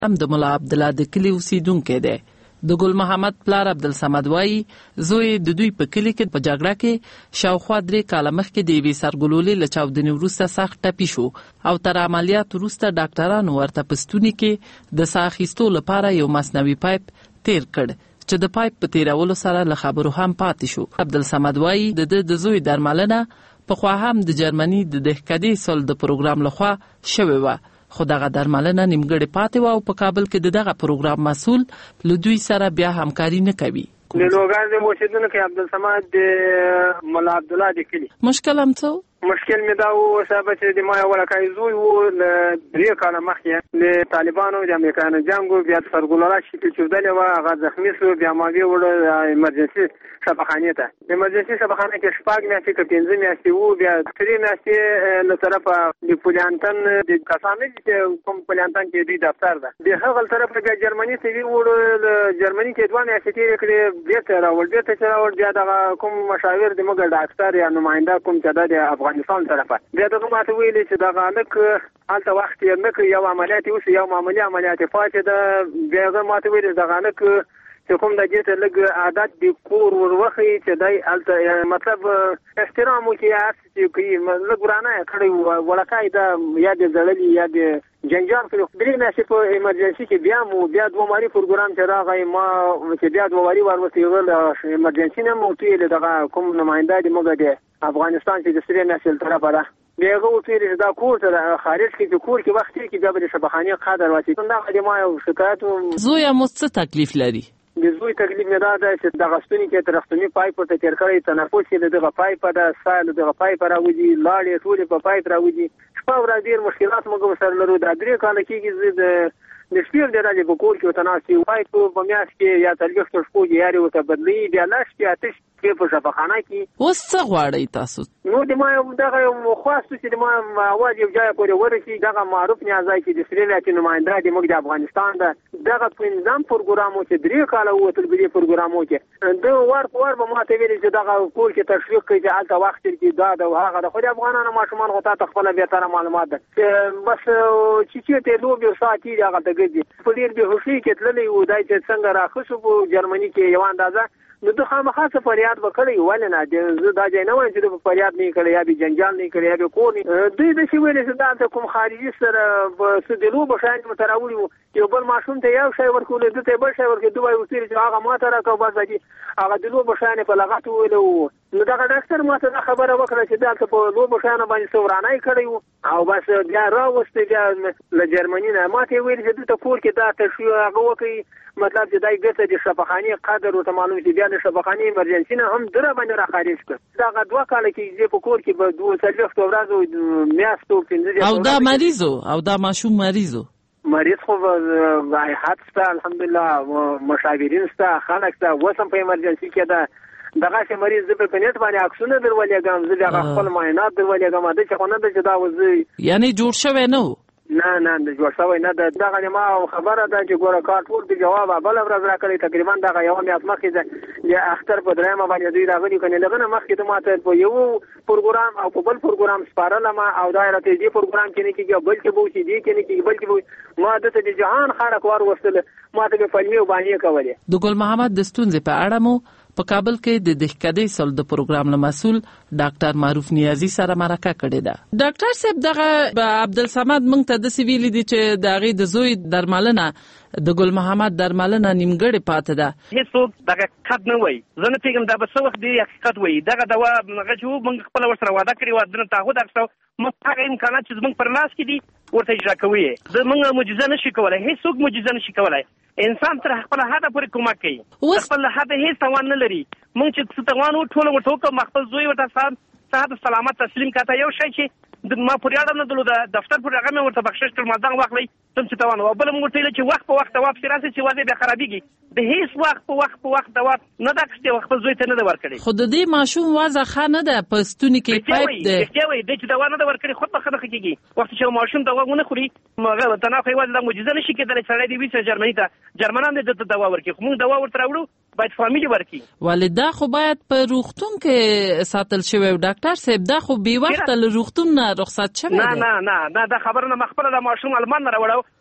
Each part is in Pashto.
هم د ملا عبدالله د کلي اوسیدونکی دی. د ګل محمد پلار عبدالصمد وایي زوی د دوی په کلي کې په جګړه کې شاوخوا 3 کاله مخکې د یوې سرګلولې له چاودنې وروسته سخت ټپي شو او تر عملیات وروسته ډاکټرانو ورته په ستوني کې د ساه اخیستو لپاره یو مصنوعي پایپ تیر کړ چې د پایپ په تیرولو سره له خبرو هم پاتې شو. عبدالصمد وایي د زوی درملنه پخوا هم د جرمني د دهکدې سل د پروګرام لخوا شوې وه، خو دغه درملنه نیمګړې پاتې وه او په کابل کې دغه پروګرام مسؤل له دوی سره بیا همکاري نه کوي. د لوګان د اوسیدونکو عبدالصمد د ملا عبدالله د کلي مشکل هم څه مشکل مې دا و صاحب چې د ما ولکای زوی و ل 3 کاله مخکې له طالبانو د امریکایانو جنگ بیا د سرګلولا شکل چودلې و هغه زخمی شو بیا ما وی وړ ایمرجنسي شفاخانه ته ایمرجنسي شفاخانه کې شپږ میاشتې کې 15 میاشتې وو بیا 3 میاشتې له طرفه د پولانتن د کسانې چې کوم پولانتن کې د دفتر ده د هغه طرف کې جرمني ته وی وړ جرمني کې 2 میاشتې تیر کړې بیرته راوړ بیا د کوم مشاور د مګر ډاکټر یا نماینده کوم چې د افغانستان طرفه بیا دغه ماته ویلي چې دا غالک حالت وخت یې نه کوي یو عملیات اوس یو معمولی عملیات پاتې ده بیا هغه ماته ویلي دا غالک چې کوم د دې ته لګ عادت د کور وروخی چې دای الته مطلب احترام وکي چې کوي لګ ورانه کړی ولکای دا یا د زړلی یا د جنجال کې درې میاشتې په ایمرجنسي کې بیا 2 ماري پروګرام چې راغی ما چې بیا 2 ماري ورته ایمرجنسي نه مو ته دغه کوم نماینده د موږ د افغانستان چې د سری نسل طرفه ده بیا هغه ته دا کور ته خارج کې کور کې وخت کې بیا د شبخانه قدر واسي دا د ما یو شکایت زوی مو څه تکلیف لري د زوی تکلیف نه دا چې د غستونی کې ترختونی پایپ ته تیر کړی تنفس کې دغه پایپ د سال دغه پایپ راوځي لاړې ټول په پایپ راوځي شپه ورځ ډیر مشکلات موږ سره لرو دا 3 کال کې د شپږ درجه په کور کې وتناسي وای په میاش کې یا تلګښت شپو یاري وته بدلی بیا لاش کې آتش کې په شفاخانه کې اوس څه غواړی تاسو نو د ما دغه مخواست چې د ما اواز یو ځای پورې ورسي دغه معروف نیازای چې د سریلیا چې نماینده د موږ د افغانستان دغه پنځم پروګرامو چې 3 کال وته په پروګرامو کې د ور به ما ته ویل چې دغه کور کې تشویق کوي چې الته وخت کې دا د هغه خو د افغانانو ماشومان غوته تخپل به تر معلومات ده بس چې ته لوبي ساتي هغه ته په ډیر به هوښي کې تللی و دای چې څنګه راخصو په جرمني کې یو اندازه نو د خامخاسه فریاد وکړي ولنه د دا ځای نه وای چې د فریاد نه کړی یا به جنجال نه کړی یا به کونی دوی د شي ویل چې دا کوم خارجي سره سدلو بشان متراولي یو بل ماشوم ته یو شی ورکول د ته بل شی ورکول دوی وسیل چې هغه ماته راکو بس دي هغه د لو بشان په لغت ویلو نو دا ډاکټر ماته خبره وکړه چې دا په لو بشان باندې سورانای کړی او بس بیا راوسته بیا له جرمني نه ماته ویل چې د کور کې دا تشویق هغه وکړي مطلب چې دای ګټه د شفاخانه قدر او معلوم چې بیا د شفاخانه ایمرجنسي نه هم دره باندې را خارج کړ دا 2 کال کې په کور کې به 2 ورځې میاشتو 15 او دا مریضو او دا ماشوم مریض خو حادث ته الحمدلله مشاورین ستا خلک ته وسم په ایمرجنسي کې دا دغه چې مریض په پنيت باندې عکسونه درولېګم زه هغه خپل معاینات درولېګم دا چې خو نه د جدا وځي یعنی جوړ شوی نه نه د جوړ شوی نه دغه ما خبره ده چې ګوره کار ټول د جواب بل ورځ راکړی تقریبا دغه یو میاشت مخکې ده یا اختر په درېمه باندې دوی راغلي کنه لغه مخکې ته ماته په یو پروګرام او په بل پروګرام سپارل ما او دایره ته دې پروګرام کې نه کېږي بل کې بو چې دې کې نه کېږي بل کې ما د جهان خلک ور وستل ماته په فلمي باندې کولې د ګل محمد د ستونزې په اړه مو په کابل کې د دهکدې سل د پروګرام مسؤل ډاکټر معروف نیازي سره مرکه کړې ده. ډاکټر صاحب دغه عبدالصمد مونږ ته د سیویل دي چې دغه د زوی درملنه د ګل محمد درملنه نیمګړې پاتې ده هیڅوک دغه کډ نه وای زه نه پیګم دا به څه وخت دی حقیقت وای دغه دوا غږو مونږ خپل ورسره وعده کړی و د تعهد اخستو مونږ هغه امکانات چې مونږ پر لاس کې دي ورته اجرا کوي د مونږ معجزه نشي کولای هیڅوک معجزه نشي کولای انسان تر خپل هدف پورې کومک کوي خپل هدف هیڅ توان نه لري مونږ چې څه توان ټول ورته کوم خپل زوی ورته صاحب سلامت تسلیم کاته یو شي چې د ما پوریاډم نه دلو د دفتر پر هغه مې ورته بخښش کړ ما دا واخلې تم چې توان او بل مونږ ته چې وخت په وخت واپس راسي چې وځي به خرابيږي د هیڅ وخت په وخت دا نه دا چې خپل زوی ته نه ورکړي خود دې ماشوم وازه خانه ده پستونی کې پایپ ده کوي د چې دا نه ورکړي خود په خنه کېږي وخت چې ماشوم دا ونه خوري مغه تنه خو یوازې د معجزه نشي کېدل چې لري ویسه جرمني ته جرمنان د دوا ورکړي خو موږ دوا ورته راوړو باید فامیلی ورکړي والدا خو باید په روغتون کې ساتل شوی ډاکټر صاحب دا خو بي وخت له روغتون نه رخصت شوی نه دا خبره نه مخبره د ماشوم المان نه راوړو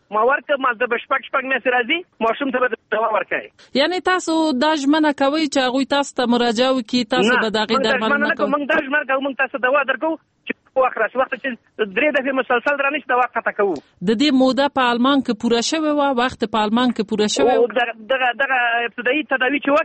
ما ورکه مالته بشپک میسر راځي ماشوم ته به دوا ورکړي. یعنی تاسو دا ژمنه کوي چې هغوی تاسو ته مراجعه وکړي، تاسو به د هغې درملنه کوئ؟ موږ دا ژمنه کوو، موږ تاسو دوا درکو چې وخت چې 3 دفعې مسلسل رانه چې دوا قطع کوو. د دې موده په آلمان کې پوره شوې وه، وخت په آلمان کې پوره شوی و. دغه ابتدایي تداوي چې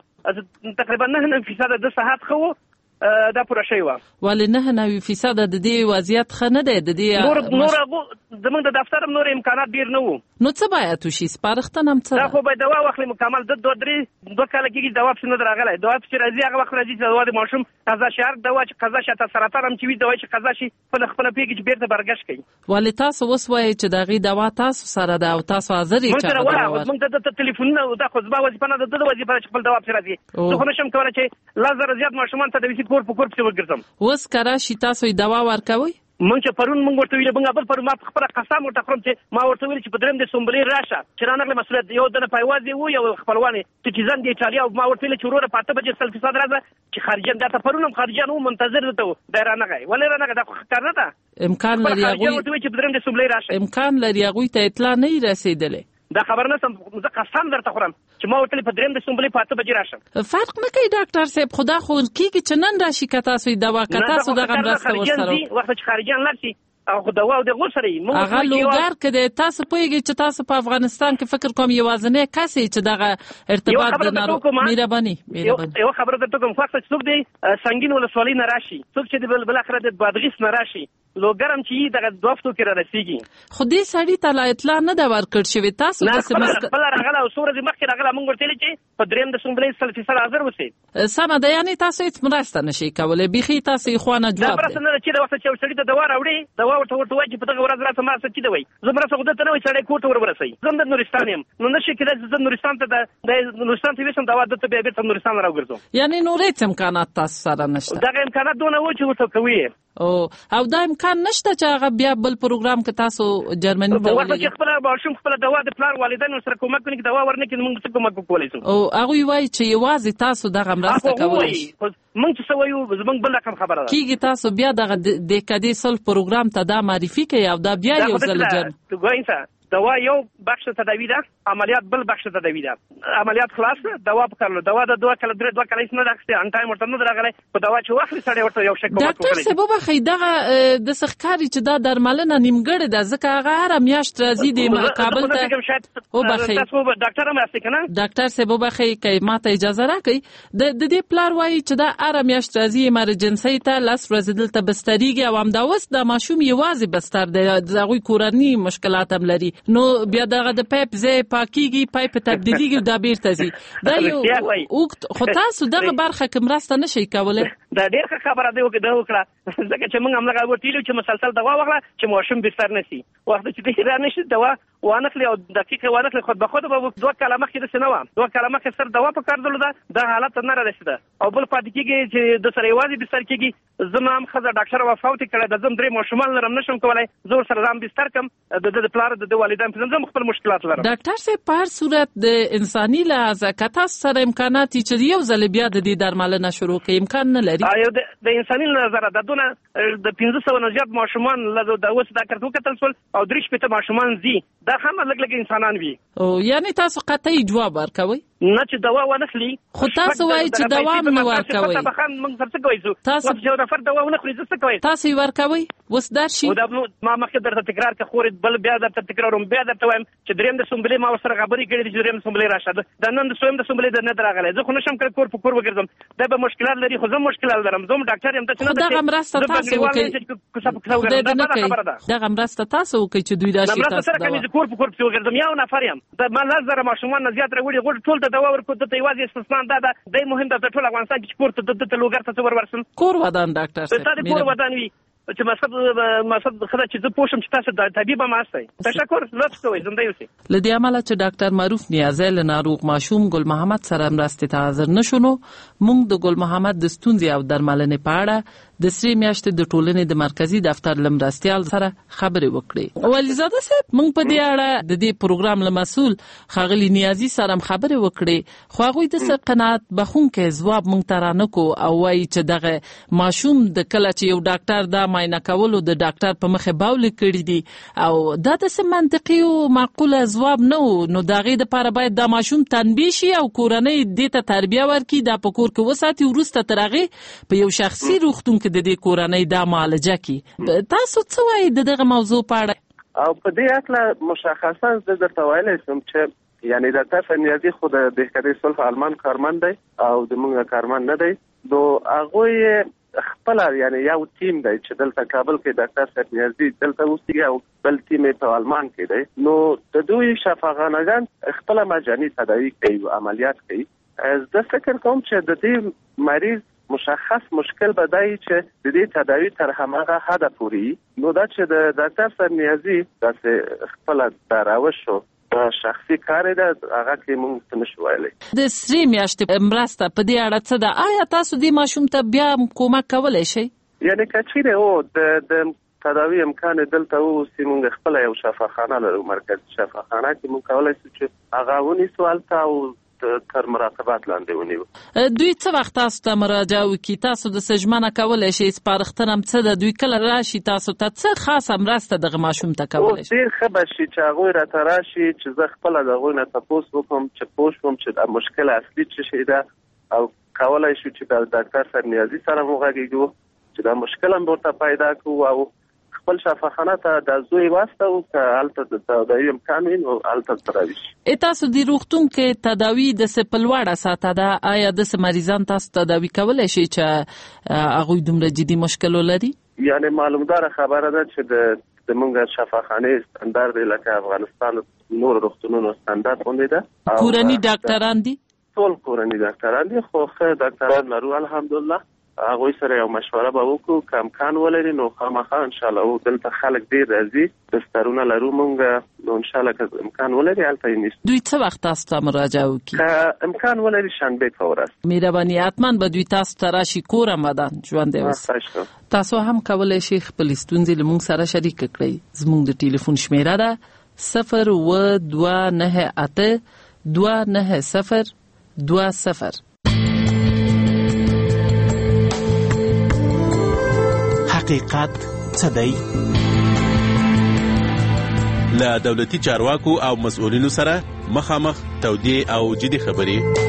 وکنه تقریبا 9% د صحت خو دا پوره شوی و. ولې 9% د دې وضعیت ښه نه دی؟ د دې نور زموږ د دفتر نور امکانات ډیر نه وو. نو څه باید وشي؟ سپارښتنه هم څه ده؟ دا خو باید دوا واخلي مکمل. د 2 کاله کېږي دوا پسې نه دی راغلی. دوا پسې راځي هغه وخت راځي چې دوا د ماشوم قضا شي. هر دوا چې قضا شي، حتی سرطان هم چې وي دوا چې قضا شي خپله پېږي چې بیرته برګشت کوي. ولې تاسو اوس وایئ چې د هغې دوا تاسو سره ده او تاسو حاضر یې چې هغه دوا ورکړي؟ موږ ته ټلیفونونه، دا خو زما وظیفه نه ده، د ده وظیفه ده چې خپل دوا پسې راځي. زه خو نشم کولی چې 10,000 زیات ماشومان تداوي کور په کور پسې وګرځم. اوس که راشي تاسو یې دوا ورکوئ؟ مونږ چې پرون مونږ ورته ویل، مونږ بل پرون ما خپل قسم ورته خورم چې ما ورته ویل چې په دریم د سومبلې راشه چې رانغله مسؤلیت یو دنه پایوازي وو، یو خپلوانه چې ځان د ایټالیا او ما ورته ویل چې وروره 5 بجې 100% راځه چې خارجان دا ته پرون هم خارجان وو منتظر دته دا رانغه ولې رانغه دا کار نه ده. امکان لري هغه ورته چې په دریم د سومبلې راشه، امکان لري هغه ته اطلاع نه رسیدلې. دا خبر نه سم، زه قسم درته خورم چې ما ورته په دریم د سومبلې 5 بجې راشم. فرق نه کوي ډاکټر صاحب، خدا خو کیږي چې نن راشي که تاسو دوا که تاسو دغه مرسته ورسره وخت چې خارجان لارسي او خو دوا د غو سره یې هغه لوګر کې تاسو پوهیږئ چې تاسو په افغانستان کې فکر کوم یوازینی کس چې دغه ارتباط د مهرباني یو خبره درته کوم. وخت چې څوک دی سنگین ولسوالۍ نه راشي، څوک چې بل اخره د بادغیس نه راشي، لوګر هم چې دغه دوفتو کې را رسیږي، خو دې سړي ته لا اطلاع نه ده ورکړل شوې. تاسو داسې بل راغله او څو ورځې مخکې راغله، موږ ورته ویل چې په دریم د سومبلې 100% حاضر اوسئ. سمه ده، یعنې تاسو هېڅ مرسته نشئ کولی، بیخي تاسو یې خوا نه جواب دی. دا مرسته نه ده چې د وخت چې یو سړي ته دوا راوړي، دوا ورته وایي چې په دغه ورځ راته ما څه کېده وایي، زه مرسته خو دلته نه وایي سړی کور ته ورسوي. زه د نورستان یم، نو نه شي کېدای چې زه نورستان ته ویسم دوا دلته بیا بېرته نورستان راوګرځم. یعنې نور هېڅ امکانات تاسو سره نشته؟ دغه امکانات دونه وو چې ورته کوي. او دا امکان نشته چې هغه بیا بل پروګرام کې تاسو جرمني ته ولګي؟ چې خپل ماشوم خپل دوا د پلار والدینو سره کومک کوي، دوا ورنکړي موږ څه کومک کولی شو. او هغه وایي چې یوازې تاسو دغه مرسته کولی شئ. موږ چې څه وایو زموږ بل رقم خبره ده کېږي. تاسو بیا دغه د کدې صلح پروګرام ته دا معرفي کوي او دا بیا یو ځل جرم دوا یو بخش تداوی ده، عملیات بل بخش تداوی ده. عملیات خلاص ده، دوا پکړلو، دوا د 2 کال 3 2 کال نه راغسته، ان ټایم ورته نه راغلی، په دوا چې واخلي سړی ورته یو شک کوي. ډاکټر صاحب وبخښئ، دغه د سخکاري چې دا درملنه نیمګړې ده، ځکه هغه هره میاشت راځي د کابل ته. وبخښئ تاسو ډاکټر هم یاست کنه؟ ډاکټر صاحب وبخښئ که ماته اجازه راکړئ، د دې پلار وایي چې دا هره میاشت راځي ایمرجنسي ته 10 ورځې دلته بستریږي او همدا اوس د ماشوم یوازې بستر دی، د هغوی کورني مشکلات هم لري. نو بیا دغه د پایپ ځای پاکیږي، پایپ تبدیلیږي او دا بیرته ځي. دا یو اوږد، خو تاسو دغه برخه کې مرسته نشئ کولی. دا ډېر ښه خبره ده وکړه، ځکه چې موږ همدغه ورته ویلو چې مسلسل دوا واخله چې ماشوم بستر نه شي. وخت چې دی را نه شي دوا وانخلي او دقیقه وانخلي خود به خود به 2 کاله مخکې داسې نه وه. 2 کاله مخکې سر دوا په کار درلوده، دا حالت نه را رسېده. او بل پاتې کېږي چې د سره یوازې بستر کېږي. زما هم ښځه ډاکټره وفات کړې ده، زه هم 3 ماشومان لرم، نشم کولی زه ورسره ځان بستر کړم. د پلار د والدین پېژنم، زه خپل مشکلات لرم. ډاکټر صاحب په هر صورت د انساني لحاظه که تاسو سره امکانات چې یو ځل بیا د دې درملنه شروع کړئ، امکان نه لري؟ د انساني نظره د دونه د 1500 نه زیات ماشومان د اوس دا کارت وکتل سول او 3 ماشومان زی دا هم لګ انسانان وي. او یعنی تاسو قطعي جواب ورکوي نه چې دوا ونخلي؟ خو تاسو وایي چې دوا هم نه ورکوي. موږ څه کوي؟ تاسو یو نفر دوا ونخلي څه کوي؟ تاسو یې ورکوي وس درشي. ما مخکې درته تکرار که خورې بل بیا درته تکراروم، بیا درته وایم چې دریم د سومبلې ما ورسره خبرې کړې دي چې دریم سومبلې راشه، د نن د سویم د سومبلې د نه راغلی. زه خو نشم کړی کور په کور وګرځم، دا به مشکلات لري. خو زه مشکلات لرم، زه ډاکټر یم. خو دغه مرسته تاسو وکړئ، دغه مرسته تاسو وکړئ چې دوی راشي تاسو سره کوي. کور په کور وګرځم، یو نفر یم، د ما 10,000 ماشومان نه زیات راوړي، ټول د دوا ورکو ته یوازې استثنا ده. د مهم د ټول افغانستان کې کور ته لوګر ته ورسم. کور ودان ډاکټر صاحب، کور ودان وي چې مقصد خدای چې زه پوښم چې تاسو د طبيب ما استئ. تشکر، لطف کوئ، زنده اوسئ. لدی عمله چې ډاکټر معروف نیازی له ناروغ ماشوم ګل محمد سره مرستې ته حاضر نشونو، موږ د ګل محمد د ستونزې او درملنې په اړه د سری میاشتې د ټولنې د مرکزی دفتر لمرستيال سره خبرې وکړې. ولیزاده صاحب موږ په دې اړه د دې پروګرام لمسؤل خاغلی نیازي سره خبرې وکړې، خو هغه د څه قناعت بخونکې ځواب موږ ترانه کو او وايي چې دغه ماشوم د کله چې یو ډاکټر دا معاینه کولو د ډاکټر په مخه باول کړی دي او دا د څه منطقي او معقوله ځواب نه و، نو دغه د لپاره باید دا ماشوم تنبیه شي او کورنۍ دې ته تربیه ورکړي، دا په کور کې وساتي، وروسته تر هغه په یو شخصي روغتون کې د دې کورنۍ دا معالجه کړي. تاسو څه وایي دغه موضوع په اړه؟ او په دې اړه مشخصا زه درته ویلی شم چې یعنی ډاکټر فنیازي خو د بهکري صلح آلمان کارمند دی او د موږ کارمند نه دی، نو هغه خپل یعنی یو ټیم دی چې دلته کابل کې ډاکټر فنیازي دلته اوسېږي او بل ټیم په آلمان کې دی، نو د دوی شفاخانه‌ګان خپل مجاني تداوی کوي او عملیات کوي. زه فکر کوم چې د دې مریض مشخص مشکل بدای چې د دې تداوی تر هماغه حد پورې، نو دا چې د ډاکټر فنیازي د خپل دراوشو شخصي کار ده هغه کې موږ څه نشو ویلای. د سری میاشتې مرسته په دې اړه څه ده؟ آیا تاسو د ماشوم ته بیا کومک کولای شئ؟ یعنی کچیره او د تداوی امکان دلته او سیمونږ خپل یو شفاخانه لرو، مرکز شفاخانه کې موږ کولای شو چې هغه ونی سوال ته او تر مراقبت لاندې ونیو. دوی څه وخت تاسو ته مراجعه وکړي؟ تاسو د سجمانه کولای شئ سپارښتنه څه ده؟ دوی کله راشي تاسو ته څه خاصه مرسته دغه ماشوم ته کولای شي؟ ډېر ښه به شي چې هغوی راته راشي چې زه خپله د هغوی نه تپوس وکړم چې پوه شوم چې د مشکل اصلي څه شی ده او کولای شو چې د ډاکټر فنیازي سره وغږېږو چې دا مشکل هم ورته پیدا کړو او خپل شفاخانه ته د زوی واسطه او هلته د تداوی امکان وي نو هلته تراوي شي. تاسو د روغتون کې تداوی د سپلوړه ساته ده، آیا د مریضان تاسو تداوی کولای شي چې هغوی دومره جدي مشکل ولري؟ یعنی معلومدار خبره ده چې د موږ شفاخانه استاندارد لکه افغانستان نور روغتونونو استاندارد غونډه ده. کورنی ډاکټران دي؟ ټول کورنی ډاکټران دي، خو ښه ډاکټران لرو الحمدلله. هغه سره یو مشوره به وکړو که امکان ولري نو خامخا ان شاء الله دلته خلک ډیر راځي، دسترونه لرو مونږ، نو ان شاء الله که امکان ولري هلته یې نیسو. دوی څه وخت تاسو ته مراجعه وکړي؟ که امکان ولري شنبه په ورځ. مهرباني حتما به دوی تاسو ته راشي، کور آمدن ژوندی اوسئ. تاسو هم کولی شئ خپل ستونزې له موږ سره شریک کړئ. زموږ د ټلیفون شمیره ده 0298 حقیقت څه دی؟ له دولتي چارواکو او مسؤلینو سره مخامخ تودې او جدي خبرې.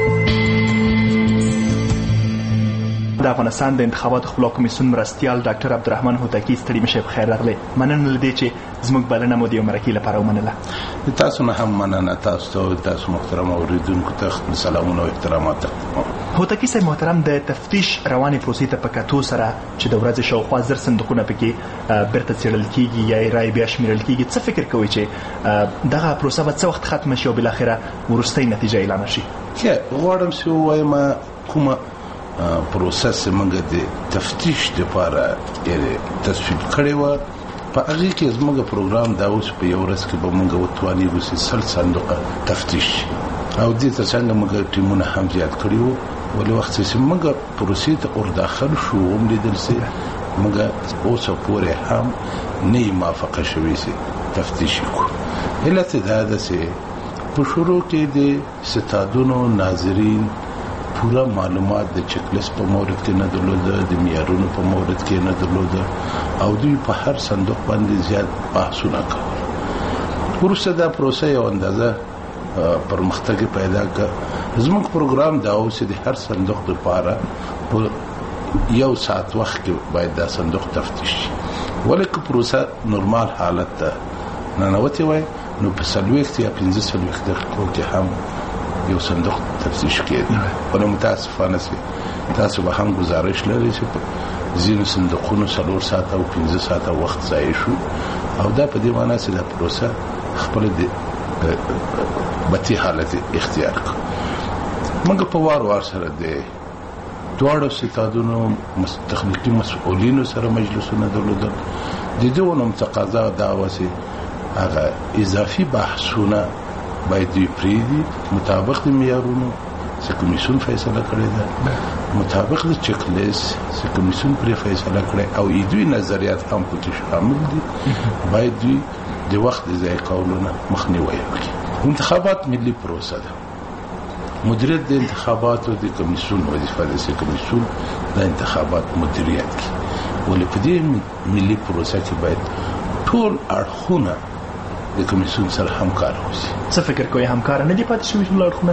د افغانستان د انتخاباتو خپلواک کمیسیون مرستیال ډاکټر عبدالرحمن هوتکی ستړي مشه په خیر راغلی. مننه لدی چې زموږ بلنه مو د یو مرکې لپاره ومنله. تاسو نه هم مننه. تاسو محترم اوریدونکو ته سلامونه او احترامات تقدیم. هوتکی صاحب محترم، د تفتیش رواني پروسې ته په کتو سره چې د ورځې شاوخوا 1000 صندوقونه پکې بیرته څېړل کیږي یا رای بیا شمیرل کیږي، څه فکر کوئ چې دغه پروسه به څه وخت ختمه شي او بل اخره ورستۍ نتیجه اعلان شي؟ غواړم چې وایم کومه پروسس موږ د تفتیش لپاره تصویب کړی و، په هغه کې زموږ پروګرام دا اوس په یو ورځ کې به موږ وتوانیږو چې 100 صندوقه تفتیش او دې ته څنګه موږ ټیمونه هم زیات کړي وو. ولې وخت چې موږ پروسې ته ور داخل شو هم لیدل سي موږ اوس پورې هم نه موافقه شوې سي تفتیش وکړو. علت دا ده چې په شروع کې د ستادونو ناظرین پورا معلومات د چیک لیست په مورد کې نه درلوده، د معیارونو په مورد کې نه درلوده او دوی په هر صندوق باندې زیات بحثونه کول. وروسته دا پروسه یو اندازه پرمختګ پیدا کړ. زموږ پروګرام دا و چې د هر صندوق لپاره په یو ساعت وخت کې باید دا صندوق تفتیش شي. ولکه پروسه نورمال حالت ته ننوتې وای نو په 40 یا 15 دقیقو کې هم یو صندوق تفتیش کېږي. ولې متاسفانه تاسو به هم گزارش لرئ چې ځینو صندوقونو 4 ساعت او 15 ساعت وخت ضایع شو او دا په دې معنی چې دا پروسه خپل د بتی حالت اختیار کړ. موږ په وار سره د دواړو ستادونو تخنیکی مسؤلینو سره مجلسونه درلودل. د دې ونوم تقاضا دا و چې هغه اضافي بحثونه باید دوی پریدي مطابق د معیارونو چې کمیسیون فیصله کړې ده مطابق د چیک لیست چې کمیسیون پر فیصله کړې او دوی نظریات هم پکې شامل دي باید دوی د وخت د ضایع کولو نه مخنیوي وکړي. انتخابات ملي پروسه ده. مدیریت د انتخاباتو د کمیسیون وظیفه ده چې کمیسیون د انتخابات مدیریت کوي. ولې په دې ملي پروسه کې باید ټول اړخونه د کمیسیون سره همکار وشي. څه فکر کوئ همکار نه دي پاتې شوي ټول اړخونه؟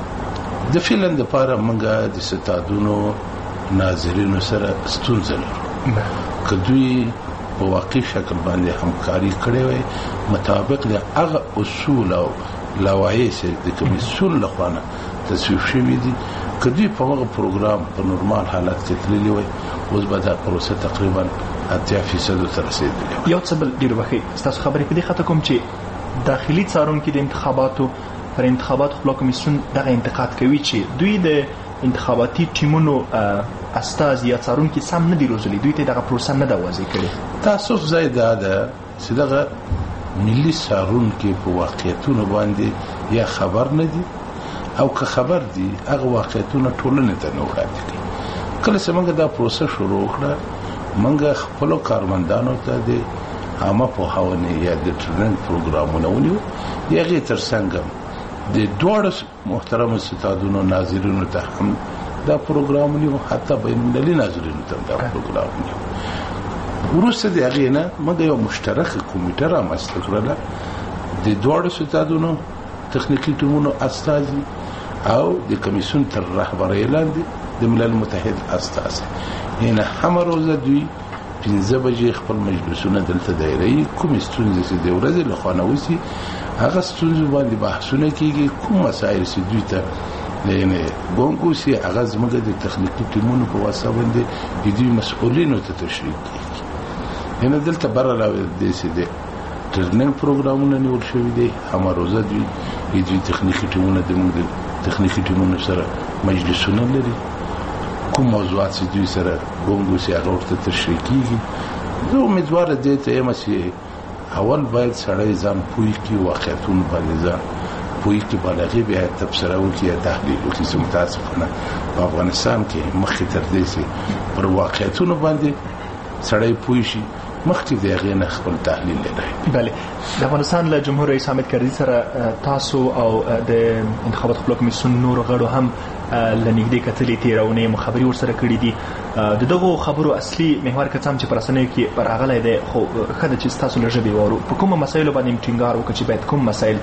د فعلا لپاره موږ د ستادونو ناظرینو سره ستونزه لرو. که دوی په واقعي شکل باندې همکاري کړې وي مطابق د هغه اصول او لوایح چې د کمیسیون لخوا تصویب شوي دي که دوی په هغه پروګرام په نورمال حالت کې تللی وي اوس به دا پروسه تقریبا 80% ته رسیدلې. یو څه بل ډېر وخت ستاسو خبرې په دې خاطر کوم چې داخلي څارونکي د انتخاباتو پر انتخاباتو خپل کمیسیون دغه انتقاد کوي چې دوی د انتخاباتي ټیمونو استاذ یا څارونکي سم نه دي روزلي، دوی ته دغه پروسه نه دا واضح کړي. تاسو زائد ده چې دغه ملي څارونکي په واقعیتونو باندې یا خبر نه دي او که خبر دي هغه واقعیتونه ټولنې ته نه وړاندې کوي. کله چې موږ دا پروسه شروع کړه موږ خپل کارمندانو ته د عامه پوهاونې یا د ټریننګ پروګرامونه ونیو. یغه ترڅنګ د دوه محترم ستادونو ناظرینو ته هم دا پروګرام ونیو، حتی بین المللي ناظرینو ته دا پروګرام ونیو. وروسته د هغې نه موږ یو مشترکه کمیټه رامنځته کړله د دواړو ستادونو تخنیکي ټیمونو استازي او د کمیسیون تر رهبرۍ لاندې د ملل متحد استازي. یعنې همه روزه دوی 15 بجې خپل مجلسونه دلته دایروي. کومې ستونزې چې د ورځې له خوا نه وشي هغه ستونزو باندې بحثونه کېږي. کوم مسایل چې دوی ته یعنې ګونګو شي هغه زموږ د تخنیکي ټیمونو په واسطه باندې د دوی مسؤلینو ته تشریح کېږي. یعنې دلته بره راوړل چې د ټریننګ پروګرامونه نیول شوي دي. همه روزه دوی تخنیکي ټیمونه د موږ د تخنیکي ټیمونو سره مجلسونه لري. کوم موضوعات چې دوی سره ګونګو شي هغه ورته تشریح کېږي. زه امیدواره دې ته یم چې اول باید سړی ځان پوه کړي، واقعیتونه باندې ځان پوه کړي، بلغې بیا تبصره وکړي یا تحلیل وکړي. چې متاسفانه په افغانستان کې مخکې تر دې چې پر واقعیتونو باندې سړی پوه شي مخکې د هغې نه خپل تحلیل لري. بله، د افغانستان له جمهور رئیس حامد کرزي سره تاسو او د انتخاباتو خپل کمیسیون نورو غړو هم له نږدې کتلې تېره اونۍ مخابرې ورسره کړي دي. د دغو خبرو اصلي محور که څه هم چې په رسنیو کې راغلی دی، خو ښه ده چې ستاسو له ژبې واورو په کومو مسایلو باندې ټینګار وکړو چې باید کوم مسایل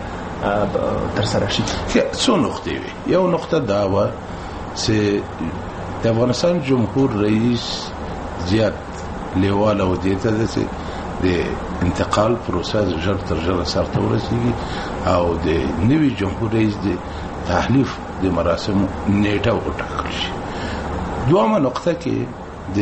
ترسره شي. څو نقطې وي. یو نقطه دا وه چې د افغانستان جمهور رئیس زیات لیواله و دې ته ده چې د انتقال پروسه ژر تر ژره سرته ورسېږي او د نوي جمهور رئیس د تحلیف د مراسمو نیټه وټاکل شي. دویمه نقطه کې د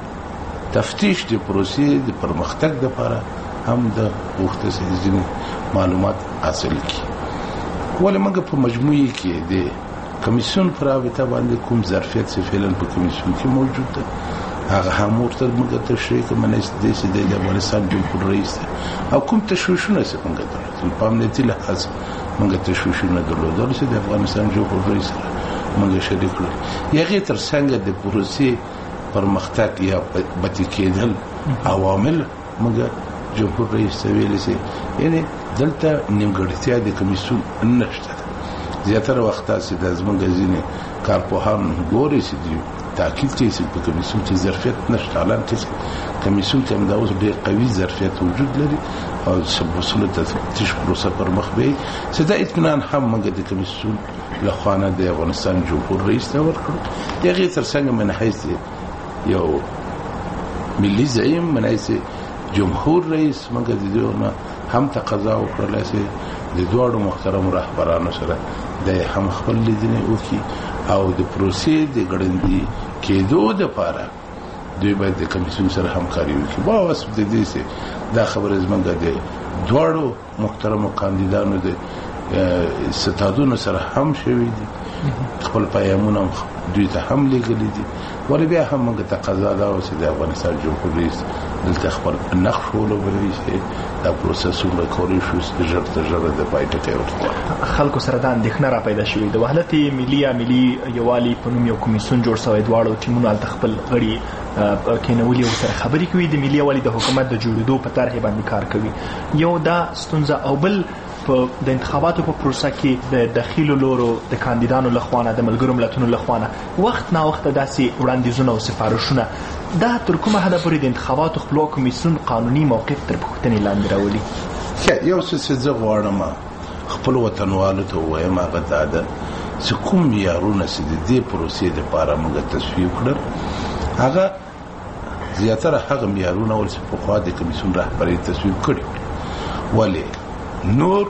تفتیش د پروسې د پرمختګ لپاره هم د غوښتل شوي ځینې معلومات حاصل کړي. ولې موږ په مجموعي کې د کمیسیون پر رابطه باندې کوم ظرفیت چې فعلا په کمیسیون کې موجود ده هغه هم ورته موږ تشریح کوو. منځ دې چې د افغانستان جمهور رئیس او کوم تشویشونه چې موږ درلودل په امنیتي لحاظ موږ تشویشونه درلودل چې د افغانستان جمهور رئیس موږ شریک کړل. هغې تر څنګ د پروسې پرمختګ یا بدې کېدل عوامل موږ جمهور رئیس ته ویلي چې یعنې دلته نیمګړتیا د کمیسیون نشته. زیاتره وخت چې د زموږ ځینې کارپوهان ګوري چې دوی تاکید کوي چې په کمیسیون کې ظرفیت نشته. حالان کې کمیسیون کې همدا اوس ډېر قوي ظرفیت وجود لري او وصول تفتیش پروسه پر مخ بیایي چې دا اطمینان هم موږ د کمیسیون له خوا نه د افغانستان جمهور رئیس ته ورکړو. د هغې تر څنګ من حیث یو ملي زعیم من حیث جمهور رئیس موږ د دې نه هم تقاضا وکړله چې د دواړو محترمو رهبرانو سره د هم خپل لیدنې وکړي او د پروسې د ګړندي کېدو دپاره دوی باید د کمیسیون سره همکاري وکړي. باوس د دې چې دا خبره زموږ د دواړو محترمو کاندیدانو د ستادونه سره هم شوي دي خپل پیغامونه دوی ته هم لګلي دي ولې بیا هم موږ تقاضا ده چې د افغانستان جمهوریت دلته خپل نقش ولوبوي چې دا پروسسونه کولی شو ژر تر ژره د پای ټکی ورته خلکو سره دا اندېښنه را پیدا شوې د وحدت ملي یووالي په نوم یو کمیسیون جوړ شوی دواړو ټیمونو هلته خپل غړي کېنولي او سره خبرې کوي د ملي یووالي د حکومت د جوړېدو په طرحې باندې کار کوي یو دا ستونزه او بل په د انتخاباتو په پروسه کې د داخلو لورو د کاندیدانو لخوانه د ملګرو ملتونو لخوانه وخت نا وخت داسې وړاندیزونه او سفارشونه دا تر کومه حده پورې د انتخاباتو خپلواک کمیسیون قانوني موقف تر پوښتنې لاندې راولي یو څه زه غواړم خپل وطنوالو ته ووایم هغه دا ده چې کوم معیارونه چې د دې پروسې لپاره موږ تصویب کړل هغه زیاتره هغه معیارونه ول چې پخوا د کمیسیون رهبري تصویب کړي ولې نور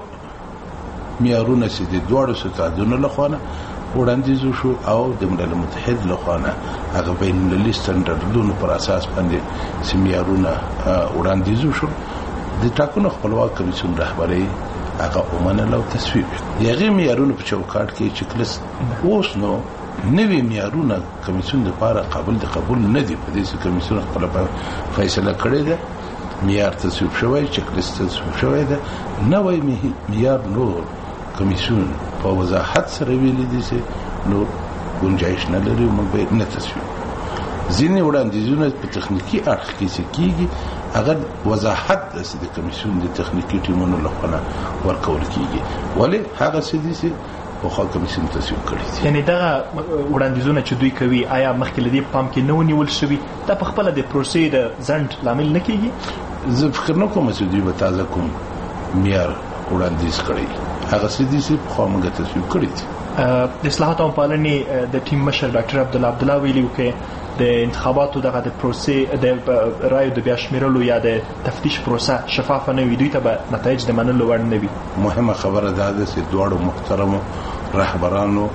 معیارونه چې د دواړو ستادونو لخوانه وړاندیز شو او د ملل متحد لخوانه هغه بین المللي سټنډرډونو پر اساس باندې چې معیارونه وړاندیز شو د ټاکنو خپلواک کمیسیون رهبري هغه ومنل او تصویب یې معیارونه په چوکاټ کې چې کلس اوس نو نوی معیارونه کمیسیون لپاره قابل د قبول نه دي په دې چې کمیسیون خپل فیصله کړې ده معیار تصویب شوی چکلیست تصویب شوی ده نوی معیار نور کمیسیون په وضاحت سره ویلي دي چې نور گنجائش نه لري موږ به نه تصویب ځینې وړاندیزونه په تخنیکی اړخ کې چې کیږي هغه وضاحت د کمیسیون د تخنیکی ټیمونو لخوا ورکول کیږي ولې هغه څه دي چې په خپل کمیسیون تصویب کړی دي یعنی دا وړاندیزونه چې دوی کوي آیا مخکې لدی پام کې نو نیول شوی دا په خپل د پروسې د ځند لامل نه کیږي زه فکر نه کوم چې دوی به تازه کوم معیار وړاندیز کړی هغه څه دي چې په موږ تصویب کړی دي د اصلاحات او پالنې د ټیم مشر ډاکټر عبدالله ویلي کې د انتخاباتو دغه د پروسې د رایو د بیا شمیرلو یا د تفتیش پروسه شفافه نه وي دوی ته به نتایج د منلو وړ نه وي مهمه خبره دا ده چې دواړو محترمو رهبرانو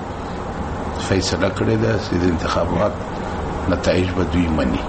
فیصله کړې ده چې د انتخابات نتایج به دوی مني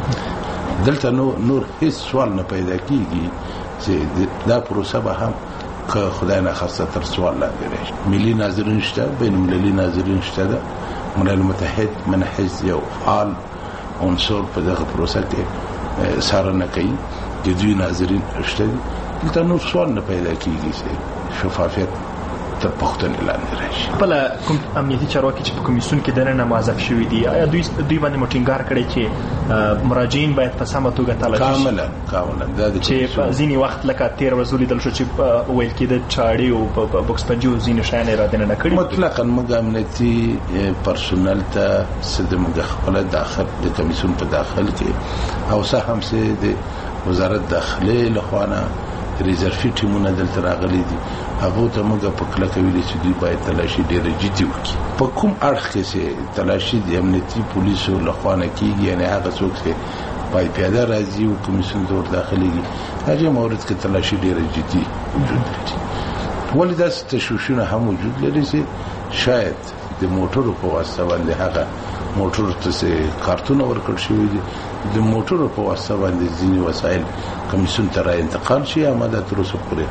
دلته نور هیڅ سوال نه پیدا کیږي چې دا پروسه به هم که خدای نه خاصه تر سوال لاندې راشي ملي ناظرین شته بین المللي ناظرین شته ده ملل متحد منحز یو فعال عنصر په دغه پروسه کې څارنه کوي د دوی ناظرین شته دلته نور سوال نه پیدا کیږي چې شفافیت تر پښتنې لاندې راشي بل کوم امنیتي چارواکي چې په کمیسیون کې دننه موظف شوي دي آیا دوی باندې موټینګار کړي چې مراجعین باید په سمه توګه تلاشي کاملا دا چې ځینی وخت لکه 13 ورځې لیدل شو چې ویل کېده چاړي او په بوکس پنجو ځینې شیان را دننه کړي مطلقاً موږ امنیتي پرسونل ته سده موږ خپل داخل د کمیسیون په داخل کې او څه هم سه د وزارت داخلي لخوانه ریزرفي ټیمونه دلته راغلي دي هغه ته موږ په کله کوي چې دوی باید تلاشي ډېر جدي وکړي په کوم اړخ کې چې تلاشي د امنیتي پولیسو لخوا نه کیږي یعنی هغه څوک چې پای پیاده راځي او کمیسیون ته ورداخليږي هغه مورد کې تلاشي ډېر جدي وجود لري ولې داسې تشویشونه هم وجود لري چې شاید د موټرو په واسطه باندې هغه موټر ته کارتونه ورکړ شوی دي د موټرو په واسطه باندې ځینې وسایل کمیسیون ته را انتقال شي اما دا تر اوسه پورې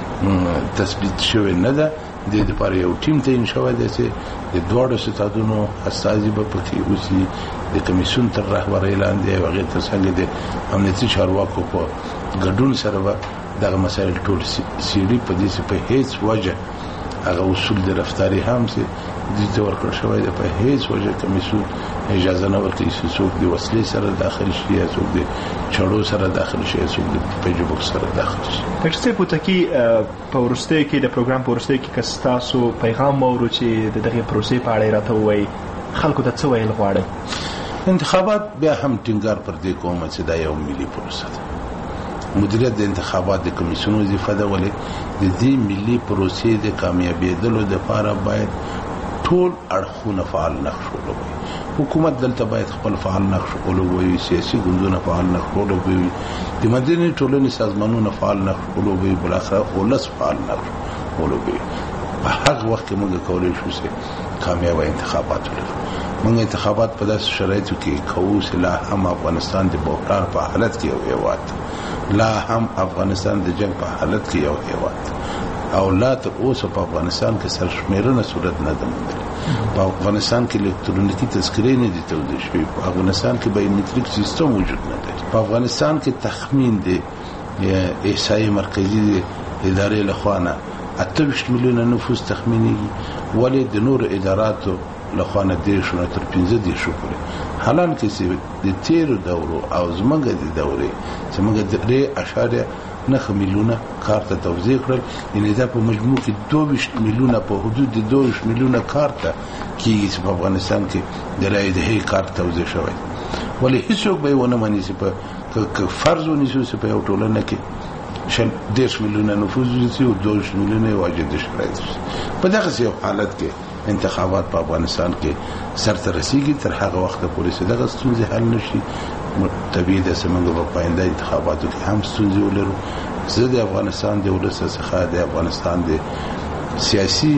تثبیت شوی نه ده د دې لپاره یو ټیم ته انشاء ده چې د دوړو ستادونو استازي به پکې اوسي د کمیسیون تر رهبرۍ لاندې هغه تر څنګه د امنیتي چارواکو په ګډون سره دغه مسایل ټول سیړي په دې په هیڅ وجه هغه اصول د رفتاری هم چې د دې ورکړ شوی د په هیڅ وجه کمیسیون اجازه نه ورکړي چې څوک د وسلې سره داخل شي یا څوک د چړو سره داخل شي یا څوک د پیج بوکس سره داخل شي ډاکټر صاحب پوتکی په ورسته کې د پروګرام په ورسته کې کستاسو پیغام مورو چې دغه پروسې په اړه راته وایي خلکو ته څه ویل غواړي انتخابات بیا هم ټینګار پر دې کوم چې دا یو ملي پروسه ده مدیریت د انتخابات د کمیسیون وظیفه ده ولې د دې ملي پروسې د کامیابیدلو لپاره باید ټول اړخونه فعال نقش ولوي حکومت دلته باید خپل فعال نقش ولوي سیاسي ګوندونه فعال نقش ولوي د مدني ټولنې سازمانونه فعال نقش ولوي بل اخر ولس فعال نقش ولوي په هغه وخت کې موږ کولای شو چې کامیاب انتخابات ولرو موږ انتخابات په داسې شرایطو کې کوو چې لا هم افغانستان د بحران په حالت کې یو هیواد لا هم افغانستان د جنگ په حالت کې یو هیواد او لا تر اوسه په افغانستان کې سرشمیرنه صورت نه ده موندلې. په افغانستان کې الکترونیکی تذکرې نه دي تولید شوي. په افغانستان کې بایومټریک سیستم وجود نه لري. په افغانستان کې تخمین دی احصایي مرکزی ادارې لخوا نه 28 میلیونه نفوس تخمینېږي، ولې د نور اداراتو لخوا نه 10 نه تر 15 پورې. حالانکه چې د تیرو دورو او زموږ د دورې زموږ 3.9 میلیونه کار ته توزیع کړل، یعنې دا په مجموع کې 22 میلیونه په حدود د 22 میلیونه کار ته کېږي چې په افغانستان کې د لایحې کار توزیع شوی. ولې هیڅوک به یې ونه مني چې که فرض ونیسو چې په یو ټولنه کې 10 میلیونه نفوس وي او 2 میلیونه واجد شرایط وي. په دغه یو حالت کې انتخابات په افغانستان کې سرته رسیږي. تر هغه وخت پورې چې دغه ستونزې حل نشي، طبیعي ده چې موږ په آینده انتخاباتو کې هم ستونزې ولرو. زه د افغانستان د ولس څخه د افغانستان د سیاسي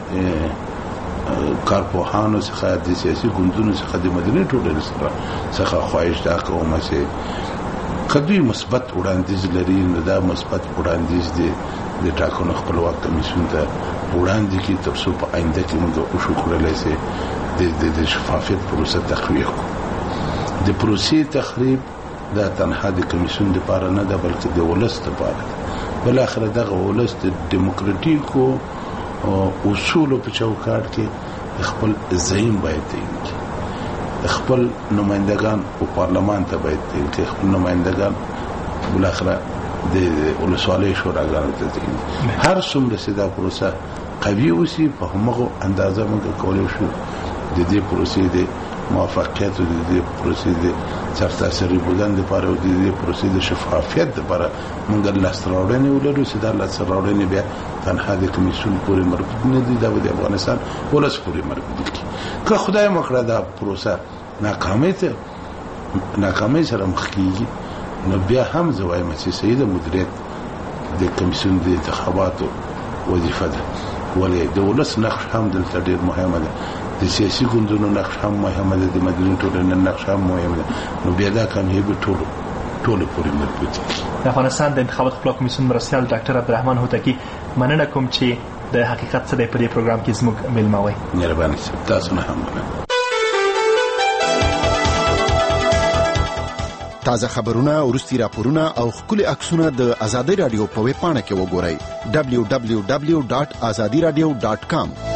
کارپوهانو څخه د سیاسي ګوندونو څخه د مدني ټولنې څخه خواهش دا کوم چې کدوې مثبت وړاندیز لري، نو دا مثبت وړاندیز دی د ټاکنو خپلواک کمیسیون ته وړاندې کی تر څو په آینده کې موږ وشو کولای شي د شفافیت پروسه تقویه کړو. د پروسې تخریب دا تنها د کمیسیون لپاره نه ده، بلکې د ولس لپاره ده. بل اخر دغه ولس د دیموکراتیکو اصولو په چوکاټ کې خپل زعیم باید تعیین کړي، خپل نمائندگان په پارلمان ته باید تعیین کړي، خپل نمائندگان بل اخر د ولسوالۍ شوراګانو ته تعیین کړي. هر څومره چې دا پروسه قوي اوسي په همغه اندازه موږ کولی شو د دې پروسې د موافقت او د دې پروسې د سرتاسري بودن لپاره او د دې پروسې د شفافیت لپاره موږ لاسته-راوړنې ولرو چې دا لاسته-راوړنې بیا تنها د کمیسیون پورې مربوط نه دي، دا د افغانستان ولس پورې مربوط دي. که خدای مکړه دا پروسه ناکامۍ سره مخ کیږي، نو بیا هم زه وایم چې صحیح د مدیریت د کمیسیون د انتخاباتو وظیفه ده. ولې د ولس نقش هم دلته ډېر مهمه ده، د سیاسي ګوندونو نقش هم مهمه ده، د مدني ټولنې نقش هم مهمه ده. نو بیا دا کامیابي ټولو پورې مربوط دي. د افغانستان د انتخابات خپلواک کمیسیون مرستیال ډاکټر عبدالرحمن هوتکی، مننه کوم چې د حقیقت څخه په دې پروګرام کې زموږ مېلمه وای. مهرباني تاسو نه هم مننه. تازه خبرونه، ورستي راپورونه او خولي عکسونه د ازادي رادیو په ویب پاڼه کې وګورئ www.azadiradio.com.